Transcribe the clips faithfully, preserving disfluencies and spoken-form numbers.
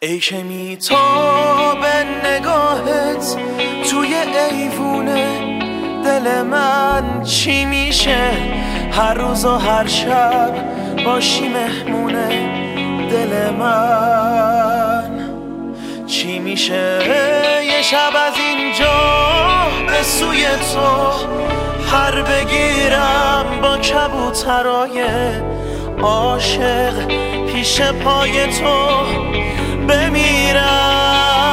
ای که میتابه نگاهت توی ایوونه دل من چی میشه؟ هر روز و هر شب باشی مهمونه دل من چی میشه؟ یه شب از اینجا به سوی تو پر بگیرم با کبوترای عاشق پیش پای تو بمیرم.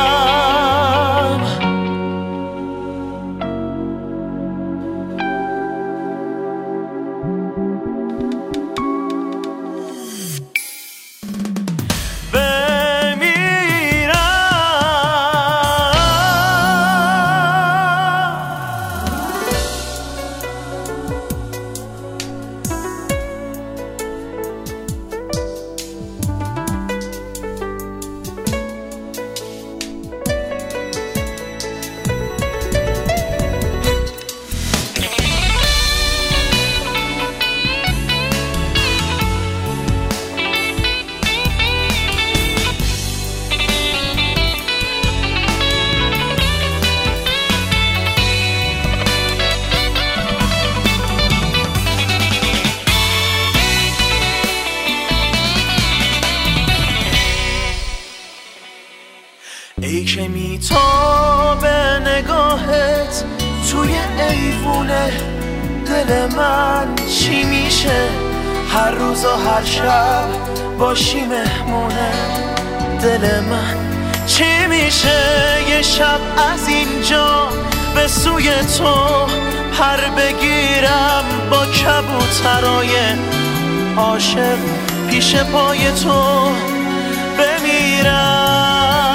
ای که میتابه نگاهت توی ایوونه دل من چی میشه؟ هر روز و هر شب باشی مهمونه دل من چی میشه؟ یه شب از اینجا به سوی تو پر بگیرم با کبوترای عاشق پیش پای تو بمیرم.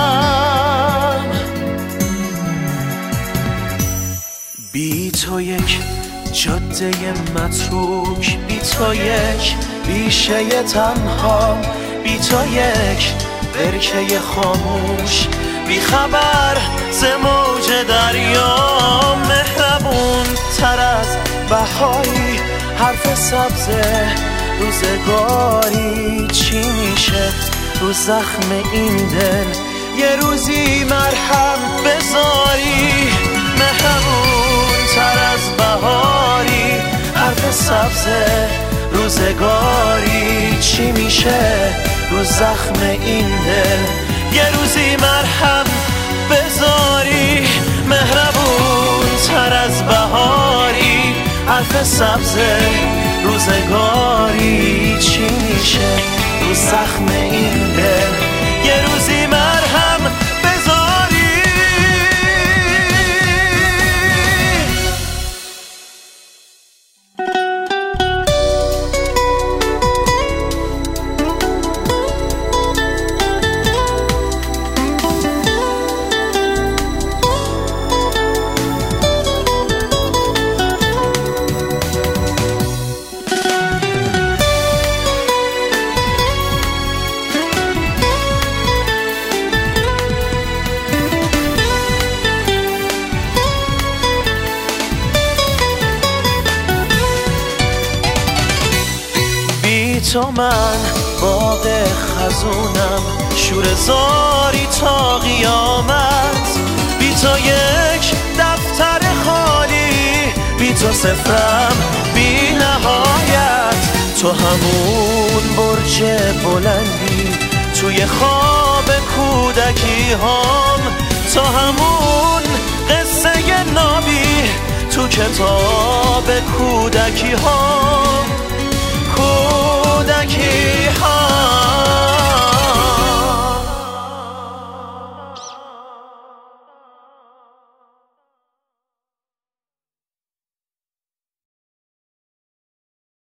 بی تو یک جاده متروک، بی تو یک بیشه تنها، بی تو یک برکه خاموش، بی خبر ز موج دریا، مهربون تر از بهاری، حرف سبز روزگاری چی میشه رو زخم این دل؟ یه روزی مرهم بذاری، مهربون تر از بهاری، حرف سبز روزگاری چی میشه رو زخم این دل؟ یه روزی مرهم بذاری، مهربون تر از بهاری، حرف سبز روزگاری چی میشه رو زخم این دل؟ یه روزی مرهم بذاری. تو من باغ خزونم، شور زاری تا قیامت، بی تو یک دفتر خالی، بی تو صفرم بی نهایت، تو همون برج بلندی توی خواب کودکی هام، تو همون قصه نابی تو کتاب کودکی هام، کودکی